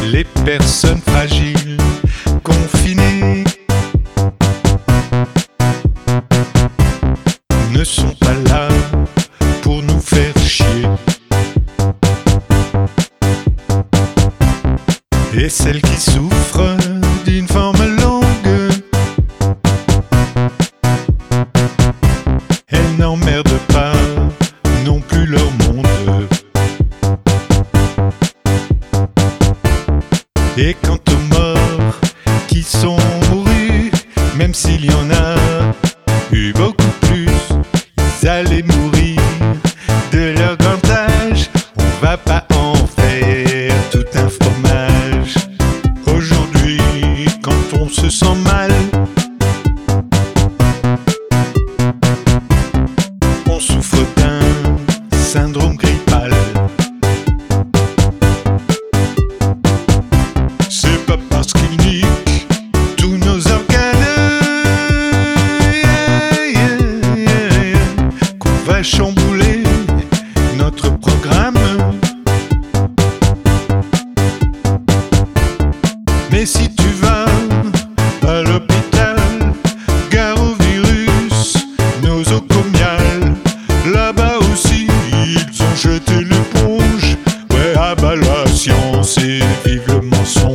Les personnes fragiles, confinées, ne sont pas là pour nous faire chier. Et celles qui souffrent d'une forme longue, elles n'emmerdent pas non plus leur monde. Et quant aux morts qui sont mourus, même s'il y en a eu beaucoup plus, ils allaient mourir de leur grand âge. On va pas en faire tout un fromage. Aujourd'hui, quand on se sent mal, on souffre d'un syndrome grippal. C'est pas parce qu'il nique tous nos organes qu'on va chambouler notre programme. Mais si tu vas à l'hôpital, gare au virus, nosocomial, là-bas aussi ils ont jeté l'éponge. Ouais, ah bah la science et vive le mensonge.